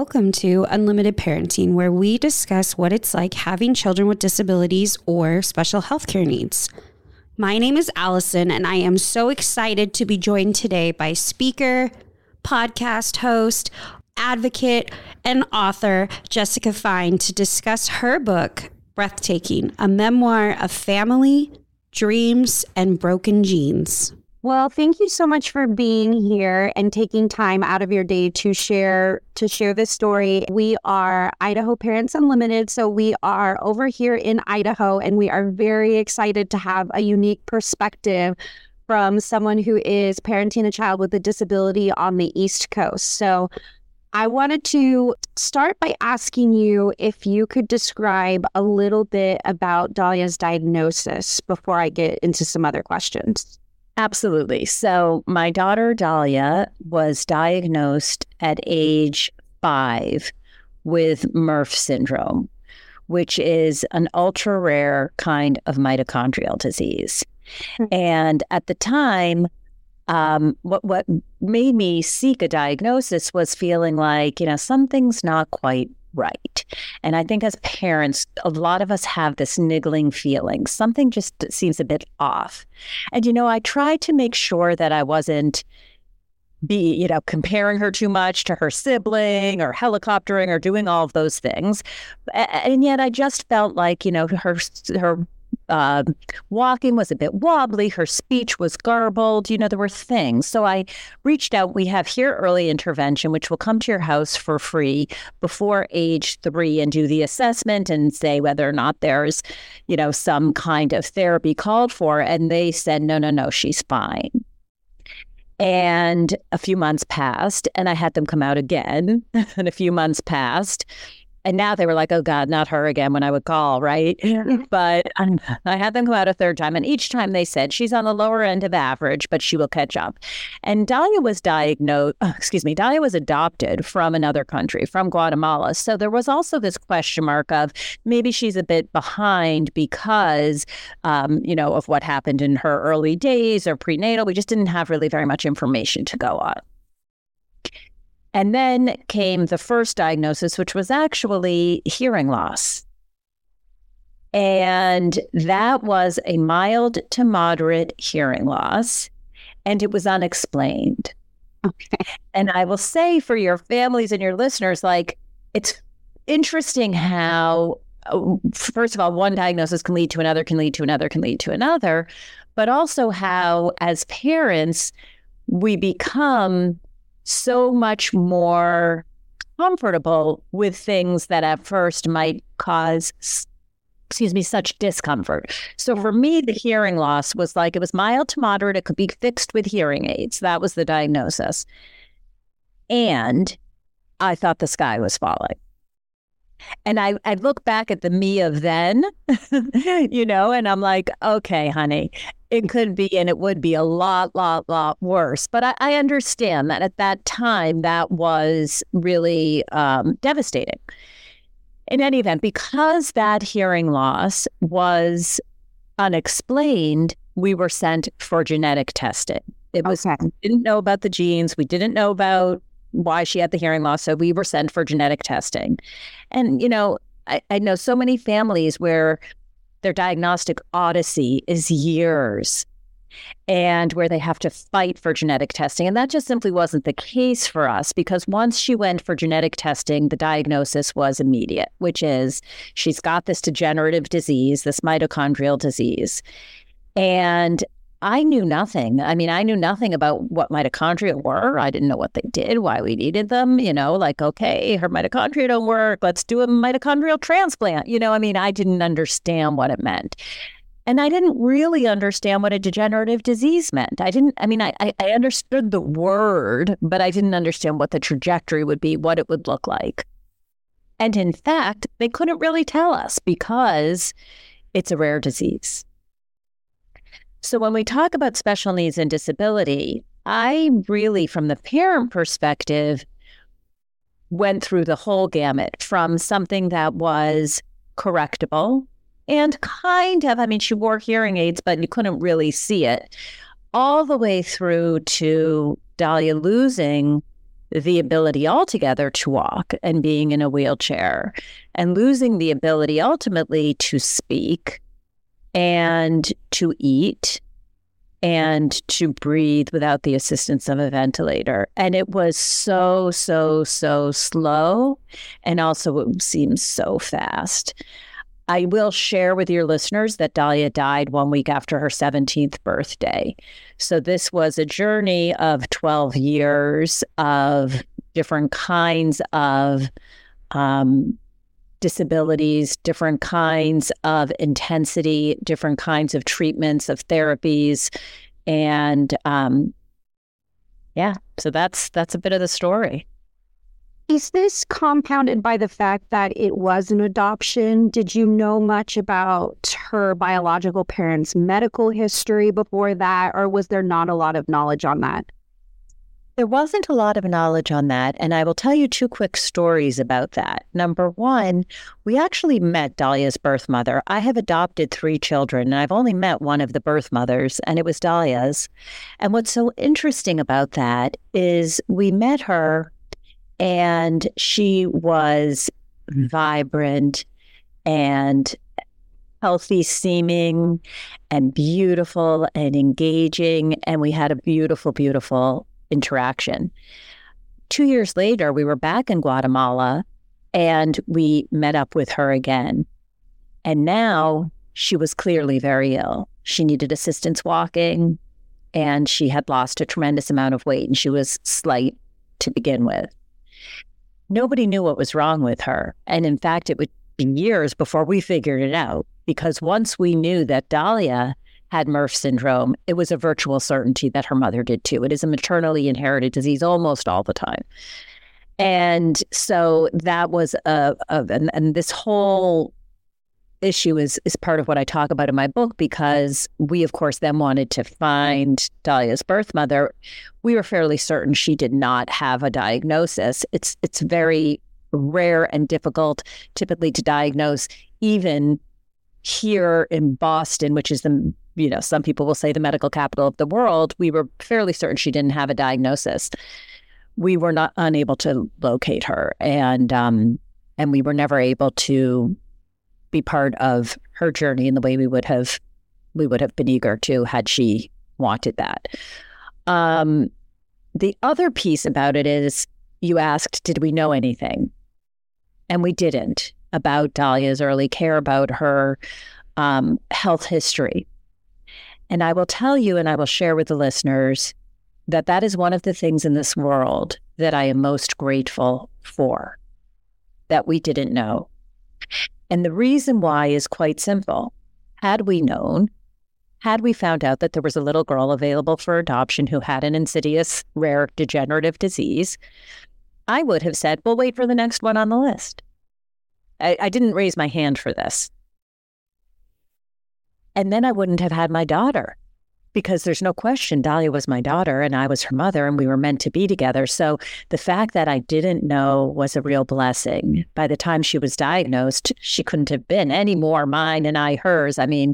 welcome to Unlimited Parenting, where we discuss what it's like having children with disabilities or special healthcare needs. My name is Allison, and I am so excited to be joined today by speaker, podcast host, advocate, and author Jessica Fine to discuss her book, Breathtaking, a memoir of family, dreams, and broken genes. Well, thank you so much for being here and taking time out of your day to share this story. We are Idaho Parents Unlimited, so we are over here in Idaho, and we are very excited to have a unique perspective from someone who is parenting a child with a disability on the East Coast. So I wanted to start by asking you if you could describe a little bit about Dahlia's diagnosis before I get into some other questions. Absolutely. So my daughter, Dahlia, was diagnosed at age 5 with Murph syndrome, which is an ultra-rare kind of mitochondrial disease. And at the time, what made me seek a diagnosis was feeling like, something's not quite right. And I think as parents, a lot of us have this niggling feeling. Something just seems a bit off. And, I tried to make sure that I wasn't comparing her too much to her sibling or helicoptering or doing all of those things. And yet I just felt like, her walking was a bit wobbly. Her speech was garbled. There were things. So I reached out. We have Here Early Intervention, which will come to your house for free before age 3 and do the assessment and say whether or not there's, some kind of therapy called for. And they said, no, she's fine. And a few months passed, and I had them come out again. And a few months passed. And now they were like, oh, God, not her again when I would call, right? Yeah. But I had them come out a third time. And each time they said, she's on the lower end of average, but she will catch up. And Dahlia was Dahlia was adopted from another country, from Guatemala. So there was also this question mark of maybe she's a bit behind because, of what happened in her early days or prenatal. We just didn't have really very much information to go on. And then came the first diagnosis, which was actually hearing loss. And that was a mild to moderate hearing loss, and it was unexplained. Okay. And I will say for your families and your listeners, it's interesting how, first of all, one diagnosis can lead to another, can lead to another, can lead to another, but also how, as parents, we become so much more comfortable with things that at first might cause, such discomfort. So for me, the hearing loss was it was mild to moderate. It could be fixed with hearing aids. That was the diagnosis. And I thought the sky was falling. And I look back at the me of then, and I'm like, okay, honey, it could be and it would be a lot worse. But I understand that at that time, that was really devastating. In any event, because that hearing loss was unexplained, we were sent for genetic testing. We didn't know about the genes. We didn't know about why she had the hearing loss. So we were sent for genetic testing. And, I know so many families where their diagnostic odyssey is years and where they have to fight for genetic testing. And that just simply wasn't the case for us, because once she went for genetic testing, the diagnosis was immediate, which is she's got this degenerative disease, this mitochondrial disease. And I knew nothing. I knew nothing about what mitochondria were. I didn't know what they did, why we needed them, okay, her mitochondria don't work. Let's do a mitochondrial transplant. I didn't understand what it meant. And I didn't really understand what a degenerative disease meant. I understood the word, but I didn't understand what the trajectory would be, what it would look like. And in fact, they couldn't really tell us because it's a rare disease. So when we talk about special needs and disability, I really, from the parent perspective, went through the whole gamut from something that was correctable and kind of, she wore hearing aids, but you couldn't really see it, all the way through to Dahlia losing the ability altogether to walk and being in a wheelchair, and losing the ability ultimately to speak and to eat and to breathe without the assistance of a ventilator. And it was so slow. And also it seems so fast. I will share with your listeners that Dahlia died 1 week after her 17th birthday. So this was a journey of 12 years of different kinds of disabilities, different kinds of intensity, different kinds of treatments, of therapies. And so that's a bit of the story. Is this compounded by the fact that it was an adoption? Did you know much about her biological parents' medical history before that, or was there not a lot of knowledge on that? There wasn't a lot of knowledge on that, and I will tell you 2 quick stories about that. Number one, we actually met Dahlia's birth mother. I have adopted 3 children, and I've only met one of the birth mothers, and it was Dahlia's. And what's so interesting about that is we met her, and she was vibrant and healthy seeming and beautiful and engaging, and we had a beautiful interaction. 2 years later, we were back in Guatemala and we met up with her again. And now she was clearly very ill. She needed assistance walking and she had lost a tremendous amount of weight and she was slight to begin with. Nobody knew what was wrong with her. And in fact, it would be years before we figured it out, because once we knew that Dahlia had Murph syndrome, it was a virtual certainty that her mother did too. It is a maternally inherited disease almost all the time. And so that was and this whole issue is part of what I talk about in my book, because we, of course, then wanted to find Dahlia's birth mother. We were fairly certain she did not have a diagnosis. It's very rare and difficult typically to diagnose, even here in Boston, which is some people will say the medical capital of the world. We were fairly certain she didn't have a diagnosis. We were not unable to locate her, and we were never able to be part of her journey in the way we would have been eager to had she wanted that. The other piece about it is, you asked, did we know anything? And we didn't, about Dahlia's early care, about her health history. And I will tell you, and I will share with the listeners, that is one of the things in this world that I am most grateful for, that we didn't know. And the reason why is quite simple. Had we known, had we found out that there was a little girl available for adoption who had an insidious, rare, degenerative disease, I would have said, well, wait for the next one on the list. I didn't raise my hand for this. And then I wouldn't have had my daughter, because there's no question Dahlia was my daughter and I was her mother and we were meant to be together. So the fact that I didn't know was a real blessing. By the time she was diagnosed, she couldn't have been any more mine and I hers. I mean,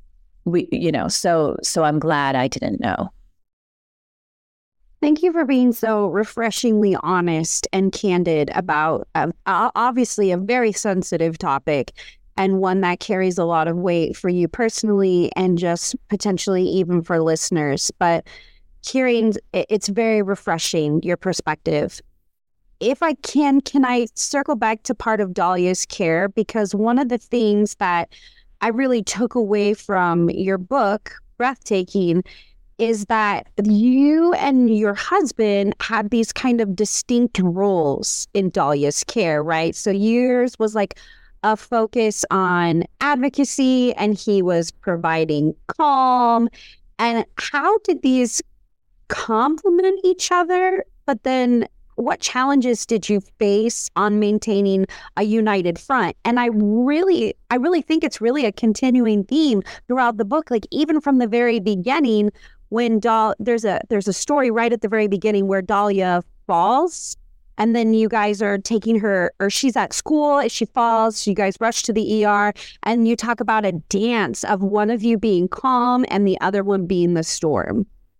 so I'm glad I didn't know. Thank you for being so refreshingly honest and candid about obviously a very sensitive topic, and one that carries a lot of weight for you personally and just potentially even for listeners. But hearing, it's very refreshing, your perspective. If I can I circle back to part of Dahlia's care? Because one of the things that I really took away from your book, Breathtaking, is that you and your husband had these kind of distinct roles in Dahlia's care, right? So yours was like a focus on advocacy and he was providing calm. And how did these complement each other? But then what challenges did you face on maintaining a united front? And I really think it's really a continuing theme throughout the book. Like even from the very beginning, when there's a story right at the very beginning where Dahlia falls, and then you guys are taking her, or she's at school, she falls, you guys rush to the ER, and you talk about a dance of one of you being calm and the other one being the storm.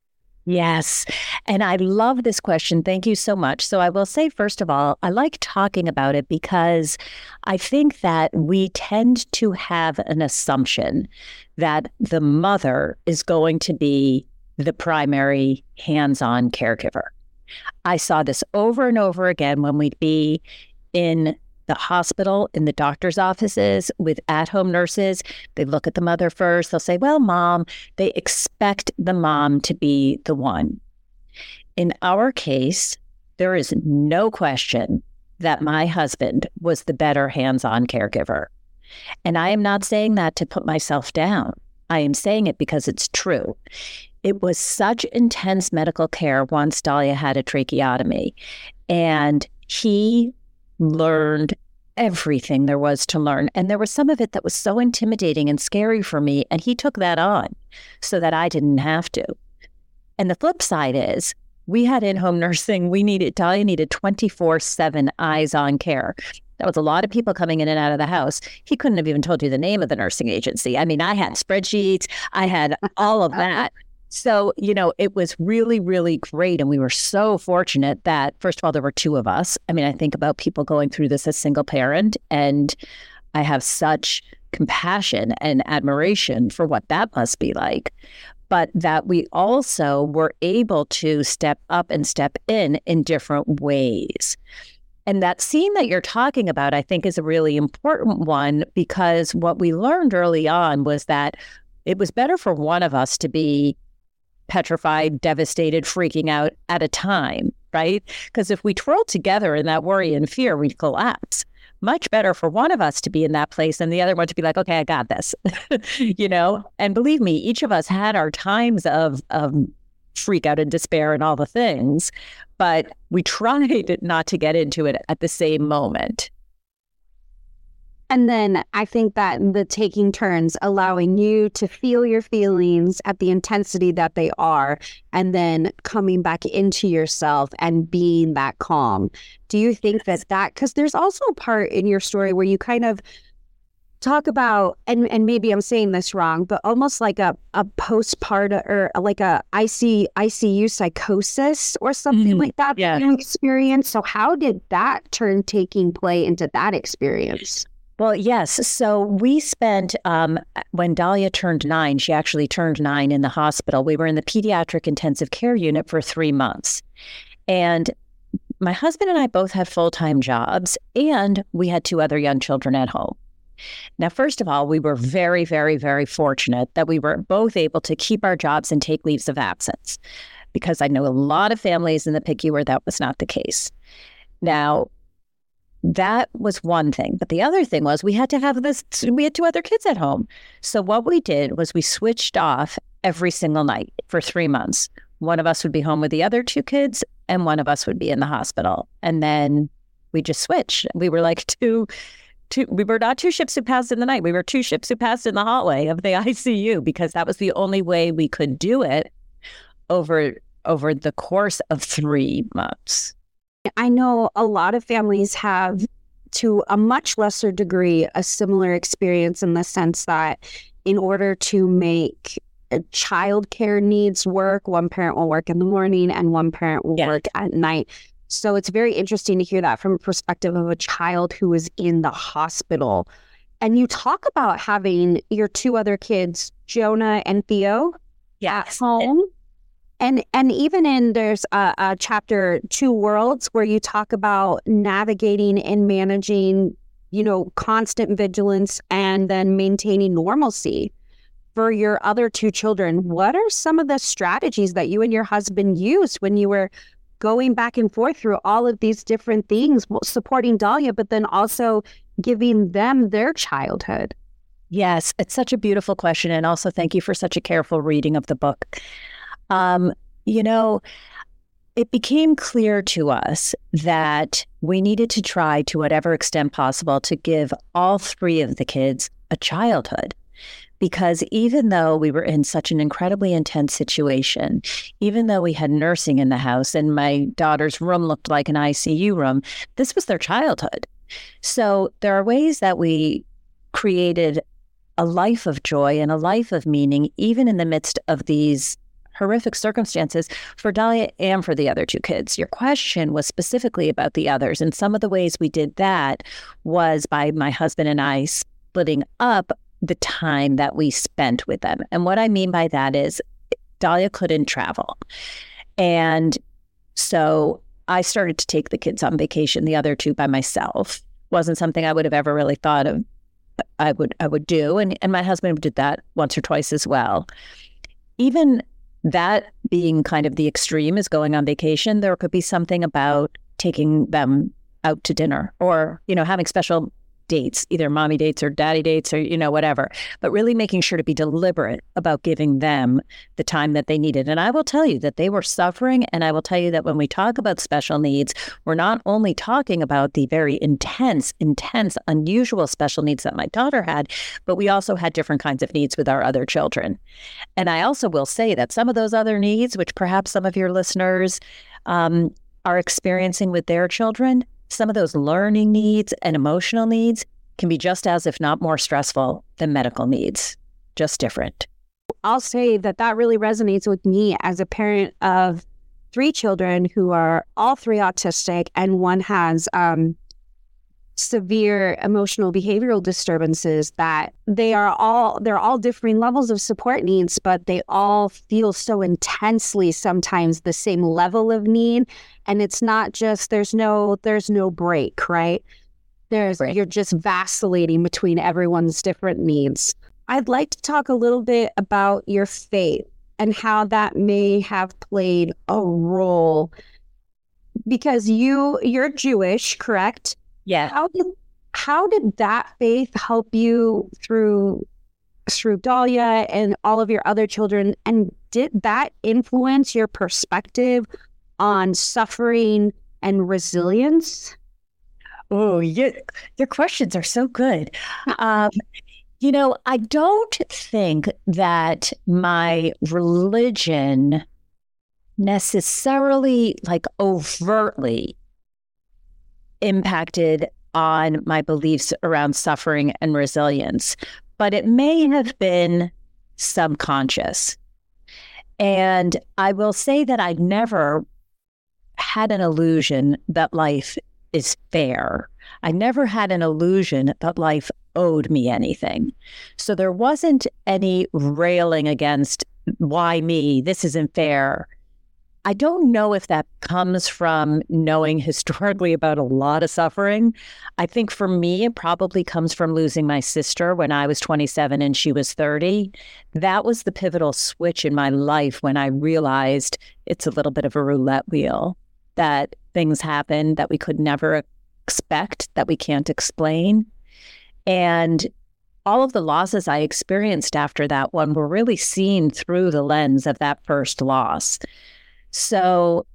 Yes. And I love this question. Thank you so much. So I will say, first of all, I like talking about it because I think that we tend to have an assumption that the mother is going to be the primary hands-on caregiver. I saw this over and over again when we'd be in the hospital, in the doctor's offices with at-home nurses. They look at the mother first. They'll say, well, mom, they expect the mom to be the one. In our case, there is no question that my husband was the better hands-on caregiver. And I am not saying that to put myself down. I am saying it because it's true. It was such intense medical care once Dahlia had a tracheotomy, and he learned everything there was to learn. And there was some of it that was so intimidating and scary for me, and he took that on so that I didn't have to. And the flip side is we had in-home nursing. Dahlia needed 24/7 eyes-on care. That was a lot of people coming in and out of the house. He couldn't have even told you the name of the nursing agency. I mean, I had spreadsheets. I had all of that. So, it was really, really great. And we were so fortunate that, first of all, there were two of us. I mean, I think about people going through this as single parent, and I have such compassion and admiration for what that must be like. But that we also were able to step up and step in different ways. And that scene that you're talking about, I think, is a really important one, because what we learned early on was that it was better for one of us to be petrified, devastated, freaking out at a time, right? Because if we twirled together in that worry and fear, we'd collapse. Much better for one of us to be in that place and the other one to be like, okay, I got this, And believe me, each of us had our times of freak out and despair and all the things, but we tried not to get into it at the same moment. And then I think that the taking turns, allowing you to feel your feelings at the intensity that they are, and then coming back into yourself and being that calm. Do you think that because there's also a part in your story where you kind of talk about, and maybe I'm saying this wrong, but almost like a postpartum or like a ICU psychosis or something like that you experience. So how did that turn taking play into that experience? Well, yes. So we spent, when Dahlia turned 9, she actually turned 9 in the hospital. We were in the pediatric intensive care unit for 3 months. And my husband and I both had full-time jobs, and we had 2 other young children at home. Now, first of all, we were very, very, very fortunate that we were both able to keep our jobs and take leaves of absence, because I know a lot of families in the PICU where that was not the case. Now, that was one thing. But the other thing was we had 2 other kids at home. So what we did was we switched off every single night for 3 months. One of us would be home with the other 2 kids, and one of us would be in the hospital. And then we just switched. We were like we were not 2 ships who passed in the night. We were 2 ships who passed in the hallway of the ICU, because that was the only way we could do it over the course of 3 months. I know a lot of families have, to a much lesser degree, a similar experience in the sense that in order to make childcare needs work, one parent will work in the morning and one parent will work at night. So it's very interesting to hear that from a perspective of a child who is in the hospital. And you talk about having your 2 other kids, Jonah and Theo, at home. And even in there's a chapter 2 Worlds where you talk about navigating and managing, constant vigilance and then maintaining normalcy for your other 2 children. What are some of the strategies that you and your husband used when you were going back and forth through all of these different things, supporting Dahlia, but then also giving them their childhood? Yes, it's such a beautiful question. And also thank you for such a careful reading of the book. It became clear to us that we needed to try to whatever extent possible to give all 3 of the kids a childhood. Because even though we were in such an incredibly intense situation, even though we had nursing in the house and my daughter's room looked like an ICU room, this was their childhood. So there are ways that we created a life of joy and a life of meaning, even in the midst of these horrific circumstances for Dahlia and for the other two kids. Your question was specifically about the others. And some of the ways we did that was by my husband and I splitting up the time that we spent with them. And what I mean by that is Dahlia couldn't travel. And so I started to take the kids on vacation, the other two by myself. Wasn't something I would have ever really thought of I would do. And my husband did that once or twice as well. Even that being kind of the extreme is going on vacation, there could be something about taking them out to dinner or, having special dates, either mommy dates or daddy dates or, whatever, but really making sure to be deliberate about giving them the time that they needed. And I will tell you that they were suffering. And I will tell you that when we talk about special needs, we're not only talking about the very intense, unusual special needs that my daughter had, but we also had different kinds of needs with our other children. And I also will say that some of those other needs, which perhaps some of your listeners are experiencing with their children, some of those learning needs and emotional needs can be just as, if not more stressful than medical needs, just different. I'll say that really resonates with me as a parent of 3 children who are all 3 autistic, and one has severe emotional behavioral disturbances. That they're all differing levels of support needs, but they all feel so intensely sometimes the same level of need. And it's not just there's no break, right? You're just vacillating between everyone's different needs. I'd like to talk a little bit about your faith and how that may have played a role, because you're Jewish, correct? Yeah. How did that faith help you through Dahlia and all of your other children? And did that influence your perspective on suffering and resilience? Oh, your questions are so good. I don't think that my religion necessarily, overtly impacted on my beliefs around suffering and resilience, but it may have been subconscious. And I will say that I never had an illusion that life is fair. I never had an illusion that life owed me anything. So there wasn't any railing against, why me? This isn't fair. I don't know if that comes from knowing historically about a lot of suffering. I think for me, it probably comes from losing my sister when I was 27 and she was 30. That was the pivotal switch in my life when I realized it's a little bit of a roulette wheel, that things happen that we could never expect, that we can't explain. And all of the losses I experienced after that one were really seen through the lens of that first loss. So,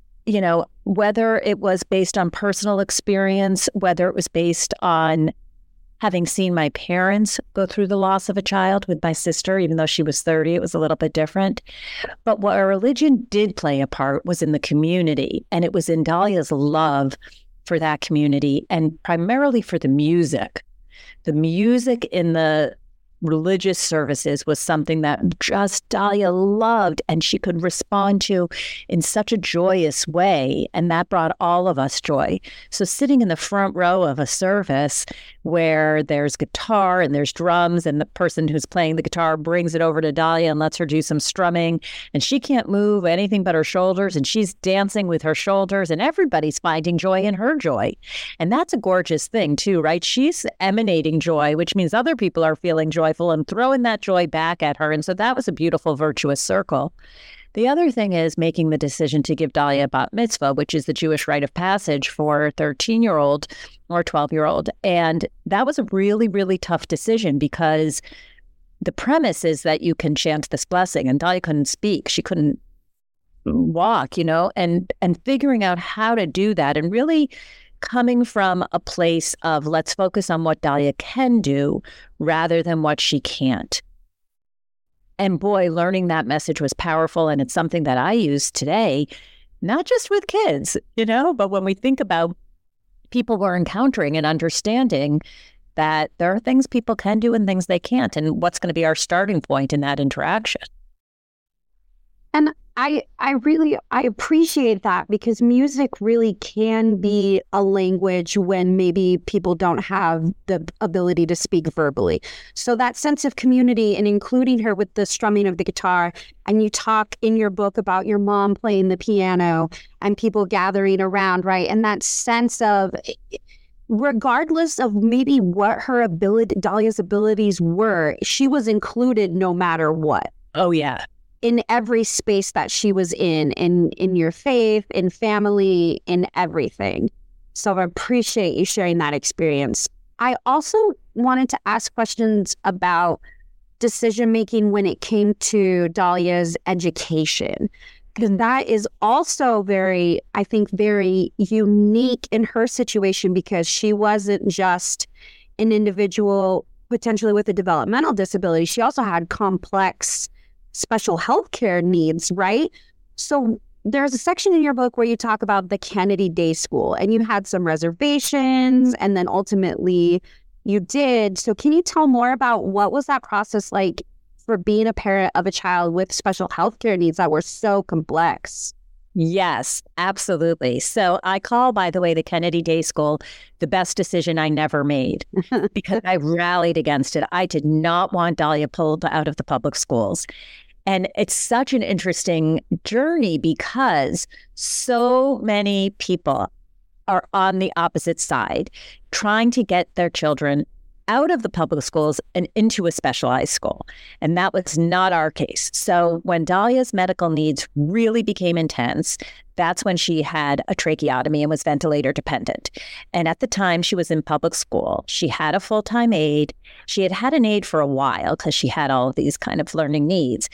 whether it was based on personal experience, whether it was based on having seen my parents go through the loss of a child with my sister, even though she was 30, it was a little bit different. But what our religion did play a part was in the community. And it was in Dahlia's love for that community and primarily for the music. The music in the religious services was something that just Dahlia loved and she could respond to in such a joyous way. And that brought all of us joy. So sitting in the front row of a service where there's guitar and there's drums and the person who's playing the guitar brings it over to Dahlia and lets her do some strumming, and she can't move anything but her shoulders and she's dancing with her shoulders and everybody's finding joy in her joy. And that's a gorgeous thing too, right? She's emanating joy, which means other people are feeling joyful and throwing that joy back at her. And so that was a beautiful, virtuous circle. The other thing is making the decision to give Dahlia a bat mitzvah, which is the Jewish rite of passage for a 13-year-old or 12-year-old. And that was a really, really tough decision because the premise is that you can chant this blessing, and Dahlia couldn't speak. She couldn't walk, and figuring out how to do that and really coming from a place of let's focus on what Dahlia can do rather than what she can't. And boy, learning that message was powerful. And it's something that I use today, not just with kids, but when we think about people we're encountering and understanding that there are things people can do and things they can't, and what's going to be our starting point in that interaction. And I appreciate that, because music really can be a language when maybe people don't have the ability to speak verbally. So that sense of community and including her with the strumming of the guitar, and you talk in your book about your mom playing the piano and people gathering around, right? And that sense of, regardless of maybe what her Dahlia's abilities were, she was included no matter what. Oh, yeah. In every space that she was in your faith, in family, in everything. So I appreciate you sharing that experience. I also wanted to ask questions about decision-making when it came to Dahlia's education, because that is also very unique in her situation, because she wasn't just an individual potentially with a developmental disability. She also had complex special healthcare needs, right? So there's a section in your book where you talk about the Kennedy Day School, and you had some reservations, and then ultimately you did. So can you tell more about what was that process like for being a parent of a child with special healthcare needs that were so complex? Yes, absolutely. So I call, by the way, the Kennedy Day School the best decision I never made, because I rallied against it. I did not want Dahlia pulled out of the public schools. And it's such an interesting journey, because so many people are on the opposite side, trying to get their children out of the public schools and into a specialized school. And that was not our case. So when Dahlia's medical needs really became intense, that's when she had a tracheotomy and was ventilator dependent. And at the time she was in public school, she had a full-time aide. She had had an aide for a while because she had all of these kind of learning needs.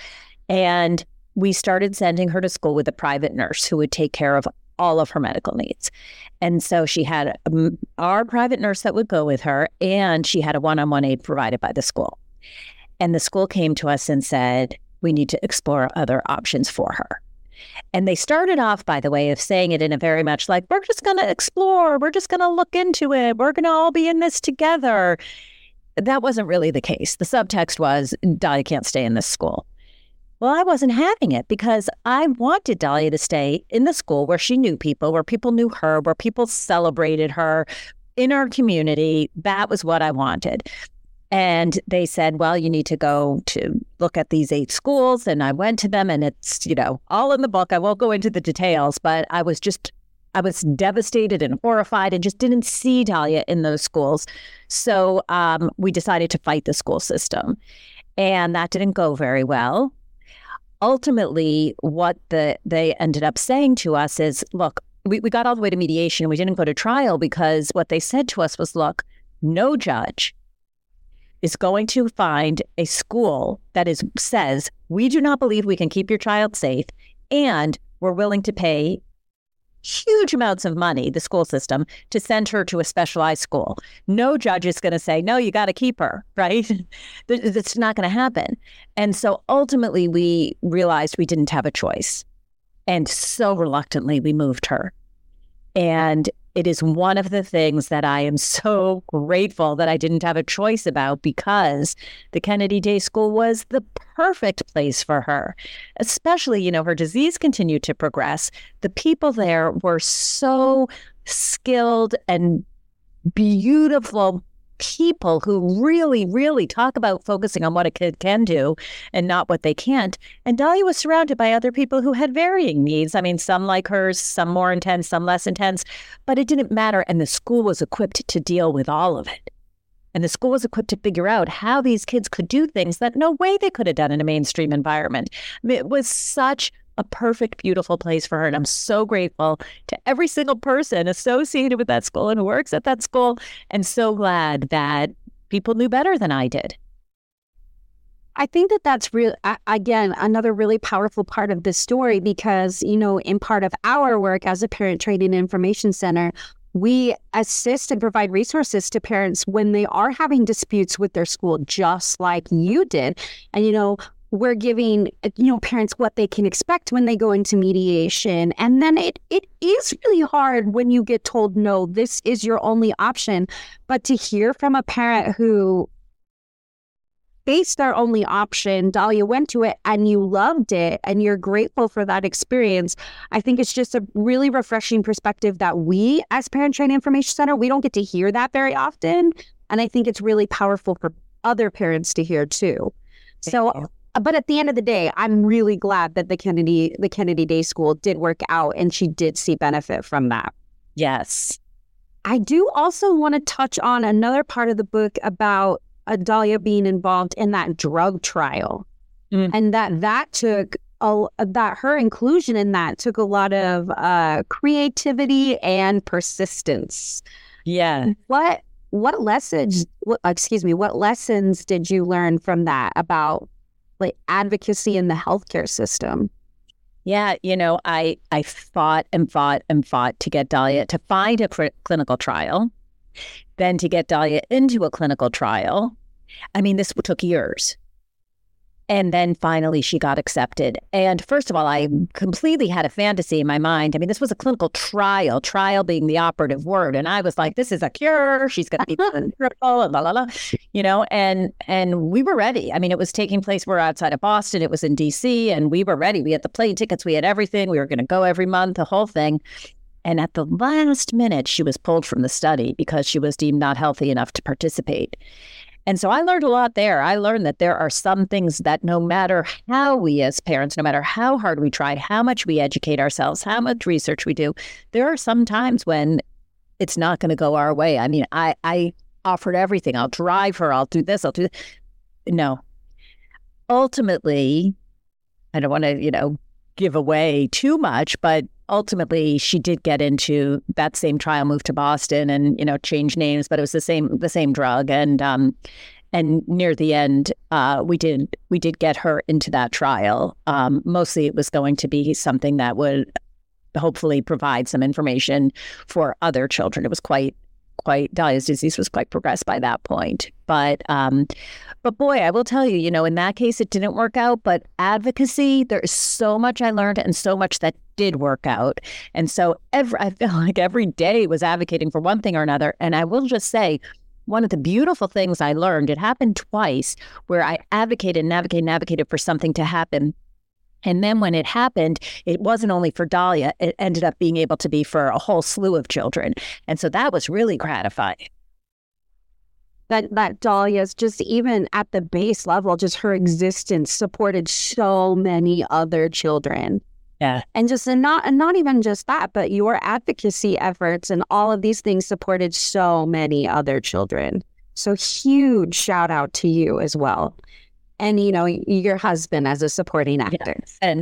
And we started sending her to school with a private nurse who would take care of all of her medical needs. And so she had our private nurse that would go with her, and she had a one-on-one aide provided by the school. And the school came to us and said, we need to explore other options for her. And they started off, by the way, of saying it in a very much like, we're just going to explore, we're just going to look into it, we're going to all be in this together. That wasn't really the case. The subtext was, Dahlia can't stay in this school. Well, I wasn't having it, because I wanted Dahlia to stay in the school where she knew people, where people knew her, where people celebrated her in our community. That was what I wanted. And they said, well, you need to go to look at these 8 schools. And I went to them, and it's, all in the book. I won't go into the details, but I was devastated and horrified and just didn't see Dahlia in those schools. So we decided to fight the school system, and that didn't go very well. Ultimately, what they ended up saying to us is, look, we got all the way to mediation and we didn't go to trial, because what they said to us was, look, no judge is going to find a school that says, we do not believe we can keep your child safe, and we're willing to pay huge amounts of money, the school system, to send her to a specialized school. No judge is going to say, no, you got to keep her, right? That's not going to happen. And so ultimately we realized we didn't have a choice. And so reluctantly we moved her. And it is one of the things that I am so grateful that I didn't have a choice about, because the Kennedy Day School was the perfect place for her. Especially, her disease continued to progress. The people there were so skilled and beautiful people who really, really talk about focusing on what a kid can do and not what they can't. And Dahlia was surrounded by other people who had varying needs. I mean, some like hers, some more intense, some less intense, but it didn't matter. And the school was equipped to deal with all of it. And the school was equipped to figure out how these kids could do things that no way they could have done in a mainstream environment. I mean, it was such a perfect, beautiful place for her. And I'm so grateful to every single person associated with that school and who works at that school, and so glad that people knew better than I did. I think that's real. Again, another really powerful part of this story, because, in part of our work as a Parent Training Information Center, we assist and provide resources to parents when they are having disputes with their school, just like you did. And, we're giving, parents what they can expect when they go into mediation. And then it is really hard when you get told, no, this is your only option. But to hear from a parent who faced their only option. Dahlia went to it and you loved it and you're grateful for that experience. I think it's just a really refreshing perspective that we as Parent Training Information Center, we don't get to hear that very often. And I think it's really powerful for other parents to hear too. But at the end of the day, I'm really glad that the Kennedy Day School did work out and she did see benefit from that. Yes. I do also want to touch on another part of the book about Dahlia being involved in that drug trial, and that her inclusion in that took a lot of creativity and persistence. Yeah. What lessons did you learn from that about like advocacy in the healthcare system? Yeah, I fought and fought and fought to get Dahlia to find a clinical trial, then to get Dahlia into a clinical trial. I mean, this took years. And then finally she got accepted. And first of all, I completely had a fantasy in my mind. I mean, this was a clinical trial being the operative word. And I was like, this is a cure. She's going to be triple and and we were ready. I mean, it was taking place. We're outside of Boston. It was in DC and we were ready. We had the plane tickets. We had everything. We were going to go every month, the whole thing. And at the last minute, she was pulled from the study because she was deemed not healthy enough to participate. And so I learned a lot there. I learned that there are some things that no matter how we as parents, no matter how hard we try, how much we educate ourselves, how much research we do, there are some times when it's not going to go our way. I mean, I offered everything. I'll drive her. I'll do this. I'll do that. No. Ultimately, I don't want to, give away too much, but ultimately she did get into that same trial, moved to Boston and, changed names, but it was the same drug. And near the end, we did get her into that trial. Mostly it was going to be something that would hopefully provide some information for other children. It was quite Dahlia's disease was quite progressed by that point. But boy, I will tell you, in that case, it didn't work out. But advocacy, there is so much I learned and so much that did work out. And so I feel like every day was advocating for one thing or another. And I will just say, one of the beautiful things I learned, it happened twice, where I advocated and advocated for something to happen. And then when it happened, it wasn't only for Dahlia, it ended up being able to be for a whole slew of children. And so that was really gratifying. That Dahlia's just even at the base level, just her existence supported so many other children. Yeah. And not even just that, but your advocacy efforts and all of these things supported so many other children. So huge shout out to you as well. And, your husband as a supporting actor. Yes. And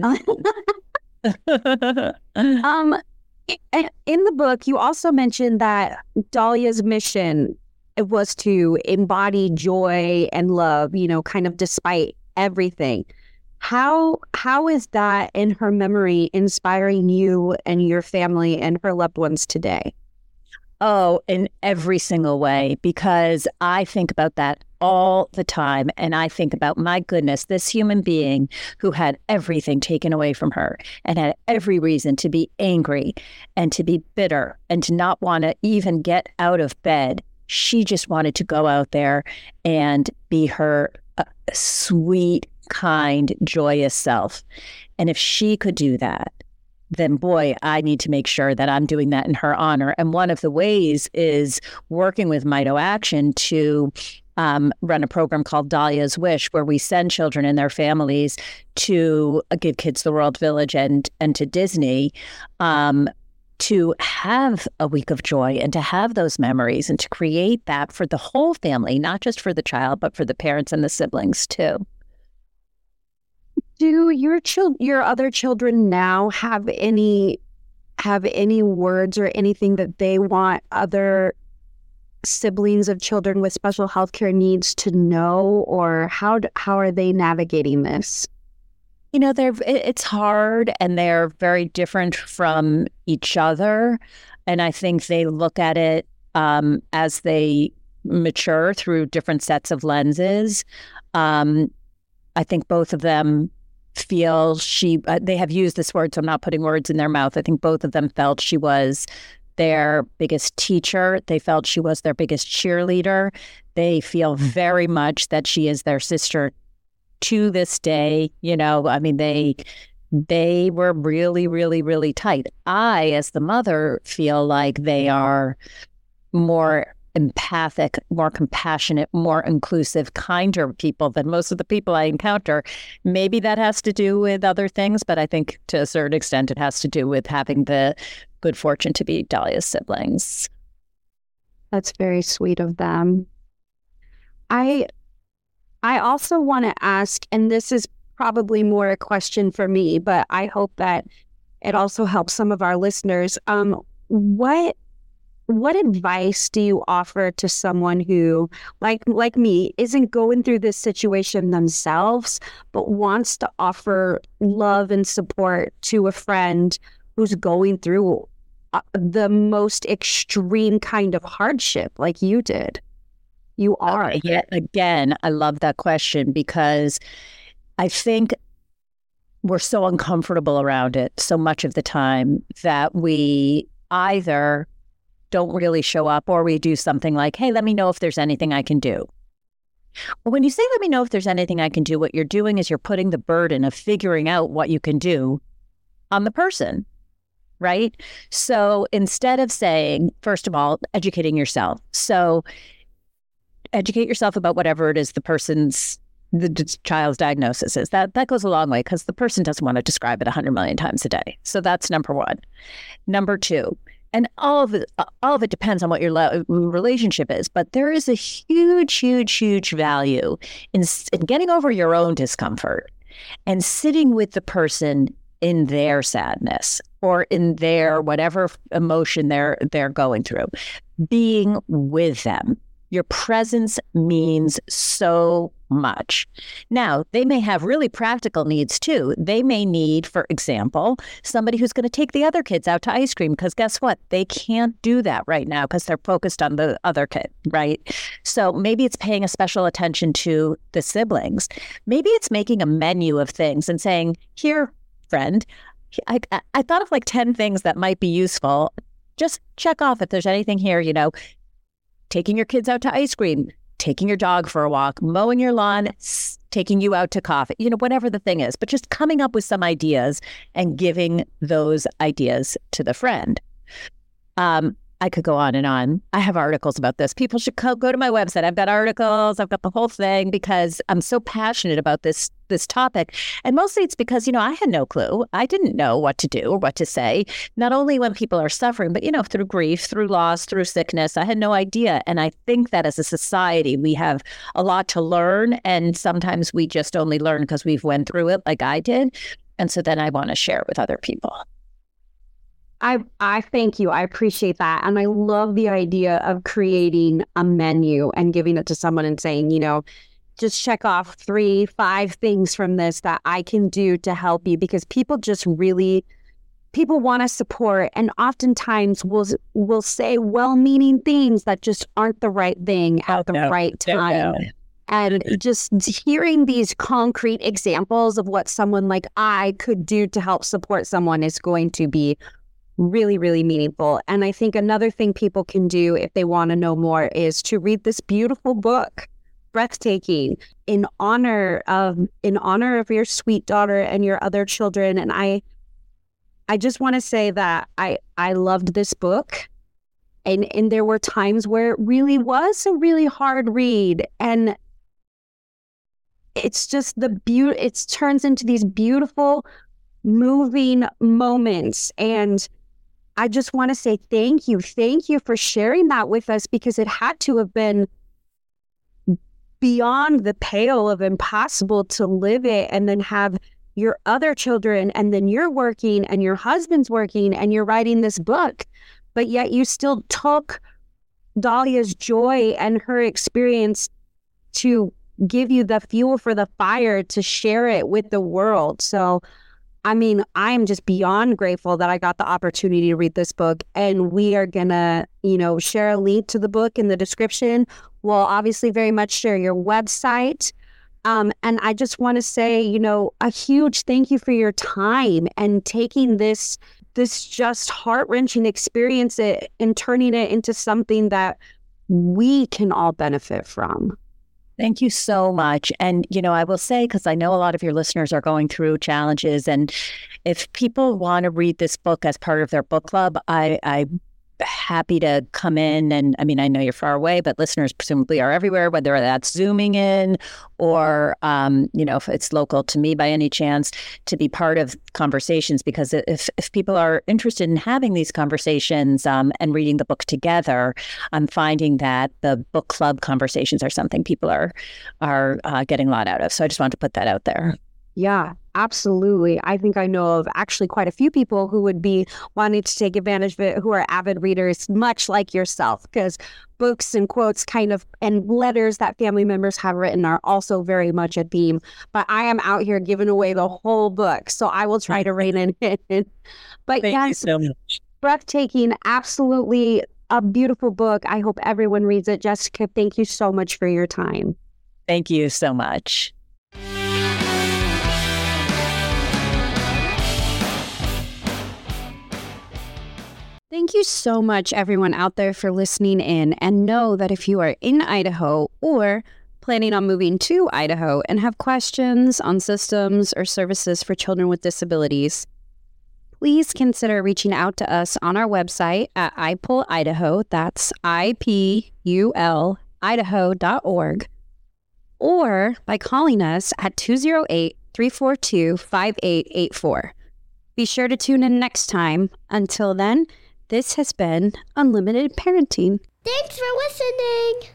in the book, you also mentioned that Dahlia's mission was to embody joy and love, kind of despite everything. How is that in her memory inspiring you and your family and her loved ones today? Oh, in every single way, because I think about that all the time. And I think about, my goodness, this human being who had everything taken away from her and had every reason to be angry and to be bitter and to not want to even get out of bed. She just wanted to go out there and be her sweet, kind, joyous self. And if she could do that, then boy, I need to make sure that I'm doing that in her honor. And one of the ways is working with Mito Action to run a program called Dahlia's Wish, where we send children and their families to Give Kids the World Village and to Disney to have a week of joy and to have those memories and to create that for the whole family, not just for the child, but for the parents and the siblings too. Do your other children now have any words or anything that they want other siblings of children with special healthcare needs to know, or how are they navigating this? It's hard and they're very different from each other, and I think they look at it as they mature through different sets of lenses. I think both of them feel they have used this word, so I'm not putting words in their mouth. I think both of them felt she was their biggest teacher. They felt she was their biggest cheerleader. They feel very much that she is their sister to this day. I mean, they were really, really, really tight. I, as the mother, feel like they are more empathic, more compassionate, more inclusive, kinder people than most of the people I encounter. Maybe that has to do with other things, but I think to a certain extent it has to do with having the good fortune to be Dahlia's siblings. That's very sweet of them. I also want to ask, and this is probably more a question for me, but I hope that it also helps some of our listeners. What advice do you offer to someone who, like me, isn't going through this situation themselves, but wants to offer love and support to a friend who's going through the most extreme kind of hardship like you did? You are. Okay, yeah, again, I love that question because I think we're so uncomfortable around it so much of the time that we either don't really show up or we do something like, hey, let me know if there's anything I can do. Well, when you say, let me know if there's anything I can do, what you're doing is you're putting the burden of figuring out what you can do on the person, right? So instead of saying, first of all, educating yourself. So educate yourself about whatever it is the child's diagnosis is. That goes a long way because the person doesn't want to describe it 100 million times a day. So that's number one. Number two, and all of it depends on what your relationship is, but there is a huge, huge, huge value in getting over your own discomfort and sitting with the person in their sadness or in their whatever emotion they're going through, being with them. Your presence means so much. Now, they may have really practical needs too. They may need, for example, somebody who's going to take the other kids out to ice cream because guess what? They can't do that right now because they're focused on the other kid, right? So maybe it's paying a special attention to the siblings. Maybe it's making a menu of things and saying, here, friend, I thought of like 10 things that might be useful. Just check off if there's anything here, taking your kids out to ice cream, taking your dog for a walk, mowing your lawn, taking you out to coffee, whatever the thing is, but just coming up with some ideas and giving those ideas to the friend. I could go on and on. I have articles about this. People should go to my website. I've got articles. I've got the whole thing because I'm so passionate about this topic. And mostly it's because, I had no clue. I didn't know what to do or what to say, not only when people are suffering, but, through grief, through loss, through sickness. I had no idea. And I think that as a society, we have a lot to learn. And sometimes we just only learn because we've went through it like I did. And so then I want to share it with other people. I thank you. I appreciate that. And I love the idea of creating a menu and giving it to someone and saying, just check off 3-5 things from this that I can do to help you, because people want to support, and oftentimes will say well-meaning things that just aren't the right thing at the right time. And just hearing these concrete examples of what someone like I could do to help support someone is going to be really, really meaningful. And I think another thing people can do if they want to know more is to read this beautiful book, Breathtaking, in honor of your sweet daughter and your other children. And I just want to say that I loved this book. And there were times where it really was a really hard read. And it's just it turns into these beautiful, moving moments. And I just want to say thank you. Thank you for sharing that with us, because it had to have been beyond the pale of impossible to live it and then have your other children, and then you're working and your husband's working and you're writing this book, but yet you still took Dahlia's joy and her experience to give you the fuel for the fire to share it with the world. So I'm just beyond grateful that I got the opportunity to read this book, and we are gonna, share a link to the book in the description. We'll obviously very much share your website. And I just want to say, a huge thank you for your time and taking this just heart-wrenching experience and turning it into something that we can all benefit from. Thank you so much. And, I will say, because I know a lot of your listeners are going through challenges, and if people want to read this book as part of their book club, I'm happy to come in. And I mean, I know you're far away, but listeners presumably are everywhere, whether that's Zooming in or, if it's local to me by any chance, to be part of conversations. Because if people are interested in having these conversations and reading the book together, I'm finding that the book club conversations are something people are getting a lot out of. So I just wanted to put that out there. Yeah, absolutely. I think I know of actually quite a few people who would be wanting to take advantage of it, who are avid readers, much like yourself, because books and quotes and letters that family members have written are also very much a theme. But I am out here giving away the whole book, so I will try to rein it in. But Thank you so much. Breathtaking, absolutely a beautiful book. I hope everyone reads it. Jessica, thank you so much for your time. Thank you so much. Thank you so much, everyone out there, for listening in. And know that if you are in Idaho or planning on moving to Idaho and have questions on systems or services for children with disabilities, please consider reaching out to us on our website at IPUL Idaho. That's IPUL Idaho.org, or by calling us at 208-342-5884. Be sure to tune in next time. Until then, this has been Unlimited Parenting. Thanks for listening.